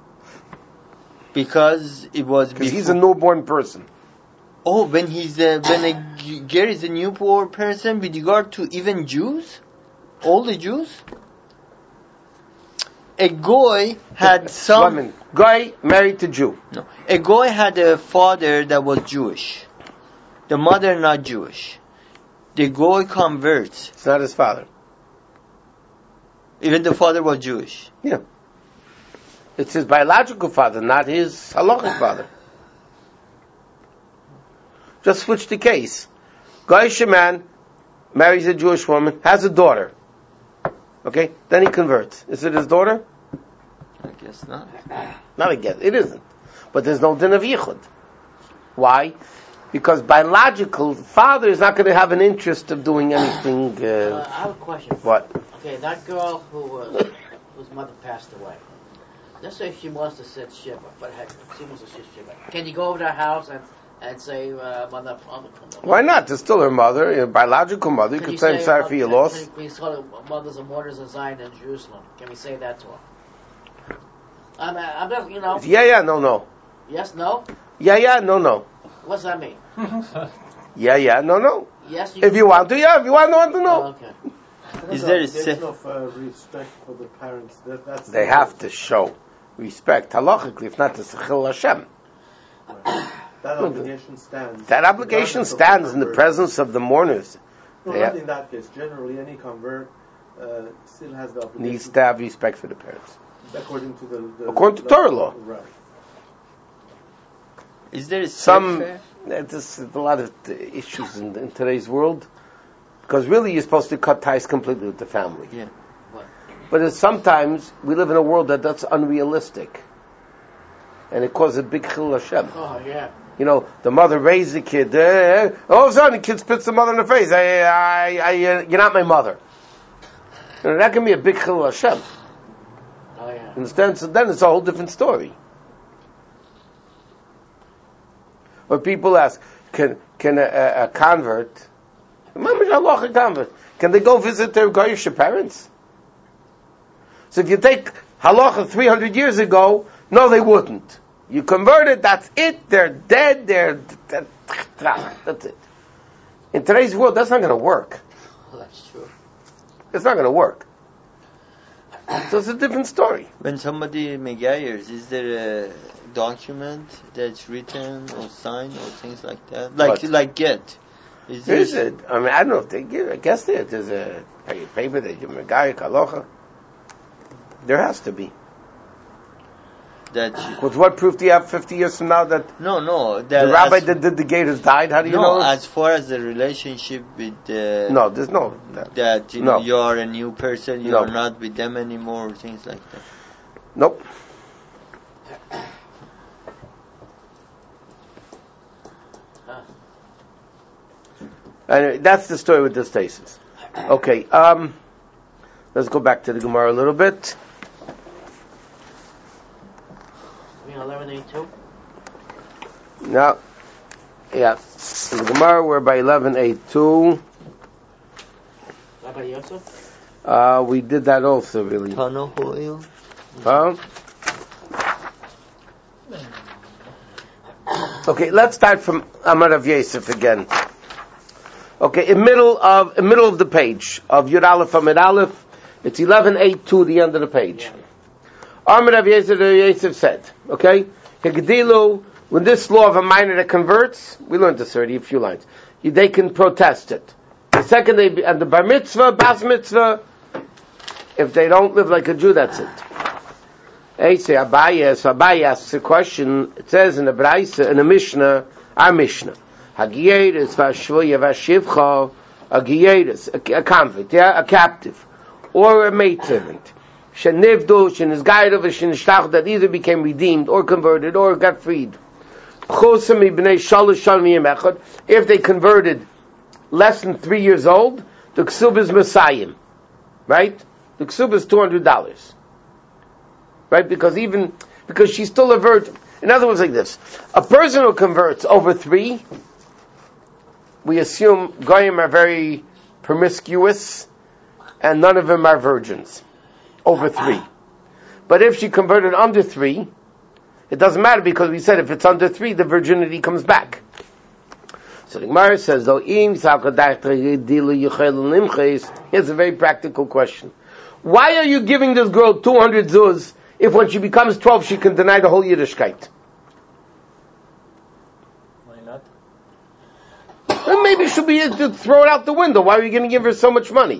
Because it was before. He's a newborn person. Oh, when when a girl is a newborn person with regard to even Jews, all the Jews. A goy had some guy married to Jew. No, a goy had a father that was Jewish. The mother not Jewish. The goy converts. It's not his father. Even the father was Jewish. Yeah. It's his biological father, not his halachic father. Just switch the case. Goyish man marries a Jewish woman, has a daughter. Okay? Then he converts. Is it his daughter? I guess not. Not a guess. It isn't. But there's no din of yichud. Why? Because biological father is not going to have an interest of doing anything. I have a question. What? Okay, that girl whose mother passed away. Let's say she wants to sit shiva, but she wants to sit shiva. Can you go over to her house and say, mother? Why not? It's still her mother, your biological mother. You can say, I'm sorry for your loss. Can we call her mothers and waters of Zion in Jerusalem? Can we say that to her? I'm not, Yeah, no. Yes, no? Yeah, no. What's that mean? Yeah, no. Yes, if you want to, yeah. If you want to, no. Oh, okay. Is there a sense of respect for the parents? They have to show respect halachically, if not to Sechil Hashem. That obligation stands. That obligation stands in the presence of the mourners. No, not in that case. Generally, any convert still has the obligation. Needs to have respect for the parents. According to according to Torah law. Right. Is there there's a lot of issues in today's world, because really you're supposed to cut ties completely with the family. Yeah. But sometimes we live in a world that's unrealistic, and it causes a big chilul Hashem. Oh yeah. The mother raised the kid. All of a sudden, the kid spits the mother in the face. You're not my mother. That can be a big chilul Hashem. Oh yeah. Understand? So then it's a whole different story. Or people ask, can a convert, a convert, can they go visit their Goyish parents? So if you take halacha 300 years ago, no, they wouldn't. You converted, that's it. They're dead. That's it. In today's world, that's not going to work. Oh, that's true. It's not going to work. So it's a different story. When somebody megayers, is there a document that's written or signed or things like that? Like get? Is it? I mean, I don't know if they give. I guess there's a paper that you megayer halacha. There has to be. That With what proof do you have 50 years from now that no, that the rabbi that did the gate has died? How do you know? as far as the relationship with No, there's no. that No. you are a new person, you No. are not with them anymore, things like that. Nope. Anyway, that's the story with the stasis. Okay, let's go back to the Gemara a little bit. 1182. Now, yeah, in the Gemara we're by 1182. Rabbi Yosef? We did that also, really. Tano Ho'il. Huh? Okay, let's start from Amar Rav Yosef again. Okay, in middle of the page of Yud Aleph Amid Aleph, it's 1182, the end of the page. Amar Rav Yosef said, okay, Hegdilu, when this law of a minor that converts, we learned this already, a few lines, they can protest it. The second, and the bar mitzvah, bas mitzvah, if they don't live like a Jew, that's it. Abaye asks a question. It says in the Braisa, in the Mishnah, our Mishnah, Hagiyedus v'ashvuya v'ashivcha, a giyedus, a convict, yeah, a captive, or a maidservant, shenivdu, shenizgaydu, v'shenishtach, that either became redeemed, or converted, or got freed. Chosam ibnei shalosh shanim echad, if they converted less than 3 years old, the ksub is Messiah, right? The ksub is $200. Right? Because she's still a virgin. In other words, like this. A person who converts over 3, we assume Goyim are very promiscuous, and none of them are virgins. Over 3. But if she converted under 3, it doesn't matter, because we said if it's under 3, the virginity comes back. So the Gemara says, though, here's a very practical question. Why are you giving this girl 200 zuz if when she becomes 12 she can deny the whole Yiddishkeit? Why not? Well, maybe she'll be able to throw it out the window. Why are you going to give her so much money?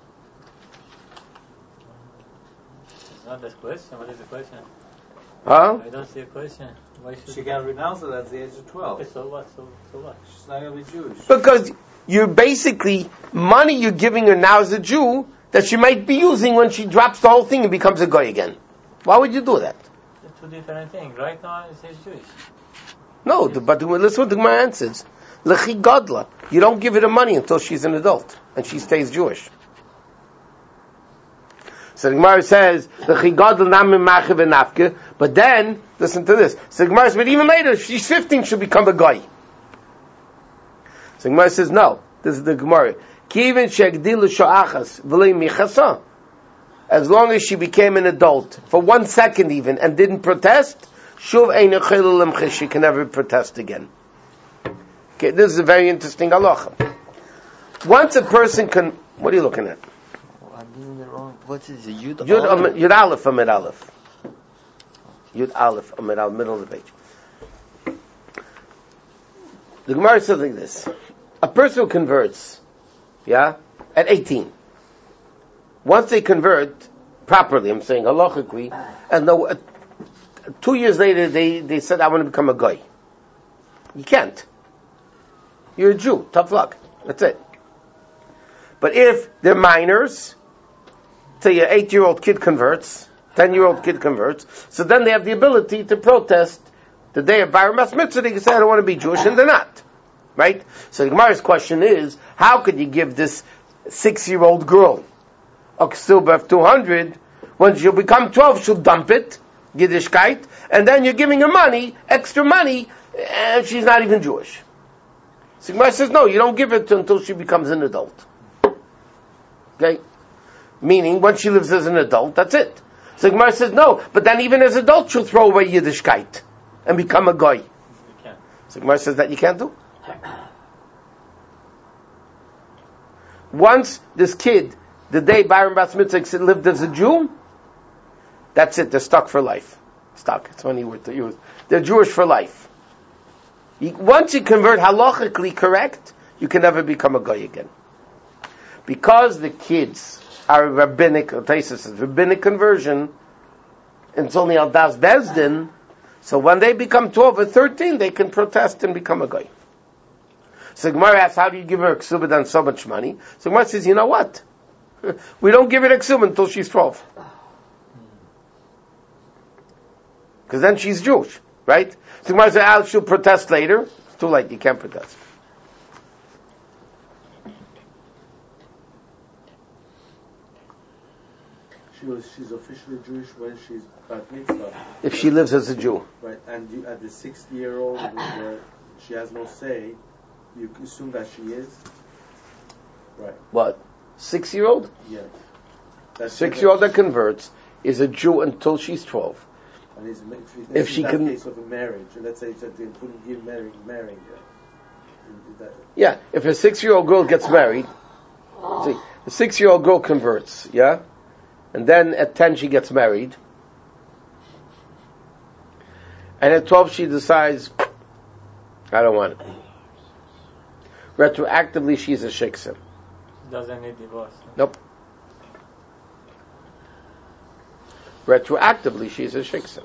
It's not the question. What is the question? Huh? I don't see a question. Why should She can renounce it at the age of 12. Okay, so what? So what? She's not going to be Jewish. Because you're basically, money you're giving her now as a Jew that she might be using when she drops the whole thing and becomes a guy again. Why would you do that? It's two different things. Right now, it says Jewish. No, but listen what the Gemara answers. Lechi Godla. You don't give her the money until she's an adult and she stays Jewish. So the Gemara says, Lechi Godla namim machiv enafke. But then, listen to this. So the Gemara says, but even later, if she's 15, she'll become a guy. So the Gemara says, no. This is the Gemara. Kivin shegdilu sho'achas v'lei michasa. As long as she became an adult, for 1 second even, and didn't protest, shuv ein echelu lemche, she can never protest again. Okay, this is a very interesting halacha. Once a person can, what are you looking at? I'm doing it wrong. What is it? Yud Aleph Amid Aleph. Yud Aleph Amid Aleph, middle of the page. The Gemara says like this. A person who converts, yeah, at 18. Once they convert properly, I'm saying halachically, and 2 years later they said, I want to become a guy. You can't. You're a Jew. Tough luck. That's it. But if they're minors, say an 8-year-old kid converts, 10-year-old kid converts, so then they have the ability to protest the day of Bar Mitzvah. They can say, I don't want to be Jewish, and they're not. Right? So the Gemara's question is, how could you give this 6-year-old girl a ksuba of 200, when she'll become 12, she'll dump it, Yiddishkeit, and then you're giving her money, extra money, and she's not even Jewish. So Gemara says, no, you don't give it until she becomes an adult. Okay? Meaning, when she lives as an adult, that's it. So Gemara says, no, but then even as an adult, she'll throw away Yiddishkeit and become a goy. So Gemara says that you can't do. Once this kid, the day Byron Bas Mitzvah lived as a Jew, that's it, they're stuck for life. Stuck, it's funny word to use. They're Jewish for life. Once you convert halachically correct, you can never become a goy again. Because the kids are rabbinic, rabbinic conversion, and it's only al das bezdin. So when they become 12 or 13, they can protest and become a goy. So Gemara asks, how do you give her a ksuba then so much money? So Gemara says, you know what? We don't give her a ksuba until she's 12. Because then she's Jewish, right? So Gemara says, she'll protest later. It's too late, you can't protest. She's officially Jewish when she's bat mitzvah. If she lives as a Jew. Right, and you, at the 6-year-old where she has no say, you assume that she is? Right. What? 6-year-old? Yes. 6-year-old that converts is a Jew until she's 12. And If she in can... that case of a marriage, let's say that they couldn't give marrying her. Yeah, if a 6-year-old girl gets married, see, the 6-year-old girl converts, yeah? And then at 10 she gets married. And at 12 she decides, I don't want it. Retroactively she's a shiksa. Doesn't need divorce. Nope. Retroactively she's a shiksa.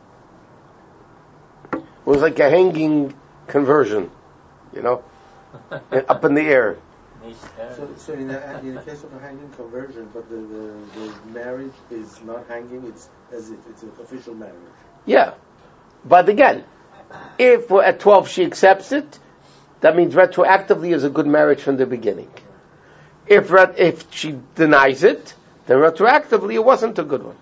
It was like a hanging conversion, you know? Up in the air. So in the case of a hanging conversion, but the marriage is not hanging, it's as if it's an official marriage. Yeah. But again, if at 12 she accepts it, that means retroactively is a good marriage from the beginning. If she denies it, then retroactively it wasn't a good one.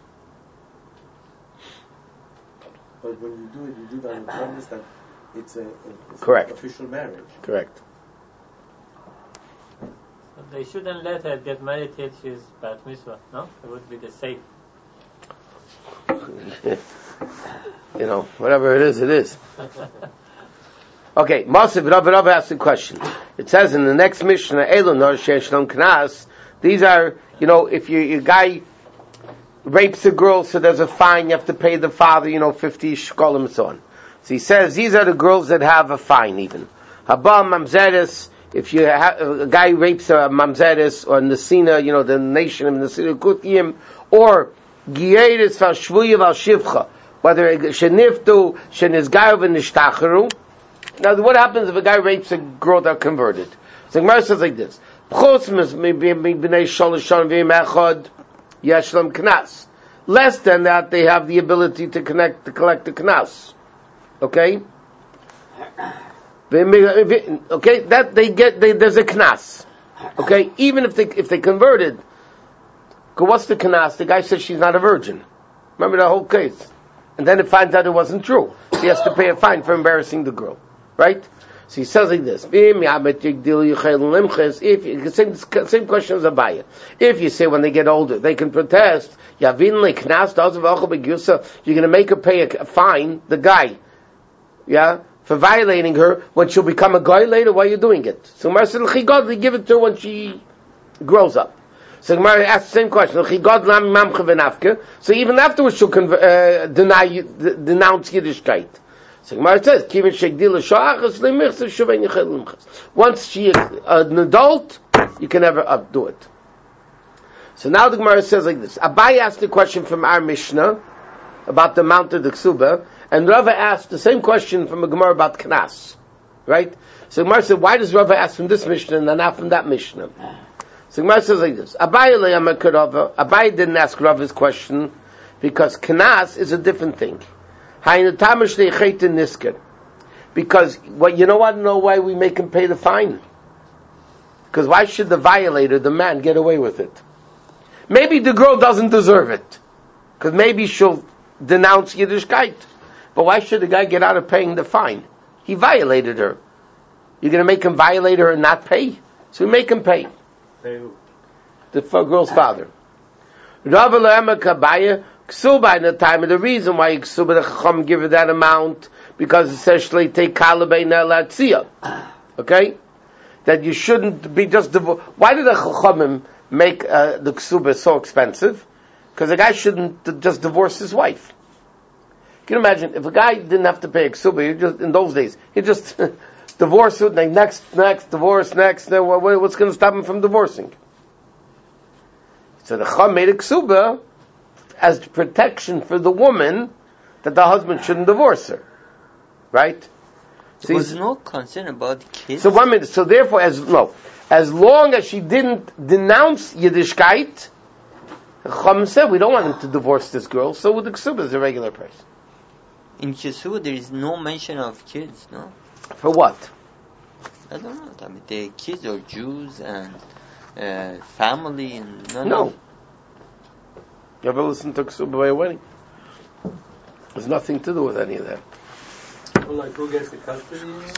But when you do that on the premise that it's Correct. An official marriage. Correct. They shouldn't let her get married till she's bat mitzvah, no? It would be the safe. You know, whatever it is, it is. Okay, Masiv Rav asked a question. It says in the next Mishnah, Elonor Sheshlom Knas, these are, you know, if your guy rapes a girl, so there's a fine, you have to pay the father, 50 shkolim and so on. So he says, these are the girls that have a fine even. Haba Mamzeres, if a guy rapes a Mamzeres, or Nesina, the nation of Nesina Kutiyim, or Gieris Val Shvuya Val Shivcha, whether Sheniftu, Shenizgayu V'Nishtacharu. Now, what happens if a guy rapes a girl that converted? So Gemara says like this: less than that, they have the ability to collect the knas. Okay. Okay, that there's a knas. Okay, even if they converted, what's the knas? The guy says she's not a virgin. Remember that whole case, and then it finds out it wasn't true. So he has to pay a fine for embarrassing the girl. Right? So he says like this. Same question as Abaya. If you say when they get older, they can protest, you're going to make her pay a fine, the guy, for violating her, when she'll become a guy later, why are you doing it? So Gemara said, they give it to her when she grows up. So Gemara asks the same question. So even afterwards she'll denounce Yiddishkeit. So Gemara says, once she is an adult, you can never undo it. So now the Gemara says like this. Abai asked a question from our Mishnah about the amount of the ksuba, and Rava asked the same question from a Gemara about knas. Right? So Gemara said, why does Rava ask from this Mishnah and not from that Mishnah? So Gemara says like this. Abai didn't ask Rava's question because knas is a different thing. Because you know why we make him pay the fine? Because why should the violator, the man, get away with it? Maybe the girl doesn't deserve it, because maybe she'll denounce Yiddishkeit. But why should the guy get out of paying the fine? He violated her. You're going to make him violate her and not pay? So we make him pay. Pay who? The girl's father. Rava La'ema Kabaya Ksuba in the time of the reason why Ksuba the Chacham give her that amount, because it says Shlei take Kalabeina Latzia. Okay? That you shouldn't be just divorced. Why did the Chachamim make the Ksuba so expensive? Because a guy shouldn't just divorce his wife. Can you imagine if a guy didn't have to pay a Ksuba, in those days, he'd just divorce it, next, divorce, next, what's going to stop him from divorcing? So the Chum made a ksuba as protection for the woman that the husband shouldn't divorce her. Right? So there was no concern about the kids. So 1 minute. So therefore, as long as she didn't denounce Yiddishkeit, Chum said we don't want him to divorce this girl. So with the ksuba is a regular person. In Kesuba, there is no mention of kids, no? For what? I don't know. I mean, the kids are Jews and family and no. You ever listen to ksuba by a wedding? There's nothing to do with any of that. Well, like who gets the custody?